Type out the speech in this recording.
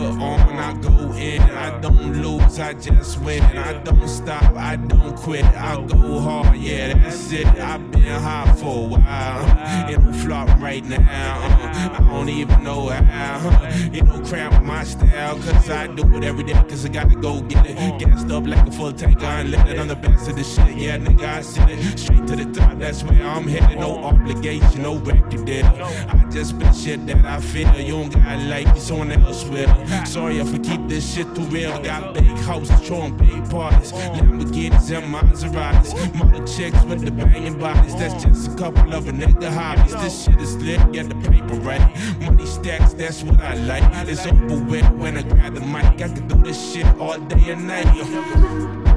on, I go in. I don't lose, I just win. I don't stop, I don't quit. I go hard, yeah, that's it. I've been high for a while. It don't flop right now. I don't even know how. It don't cramp my style, cause I do it every day, cause I gotta go get it. Gassed up like a full tanker, unleaded. I'm the best of the shit, yeah, nigga, I said it. Straight to the top, that's where I'm headed. No obligation, no record deal. I just spit shit that I feel. You don't got like me, someone else will. Sorry if I keep this shit too real. Got big houses, throwing big parties, Lamborghinis and Maseratis, model chicks with the banging bodies. That's just a couple of a nigga hobbies. This shit is lit, get the paper ready. Money stacks, that's what I like. It's over with when I grab the mic. I can do this shit all day and night.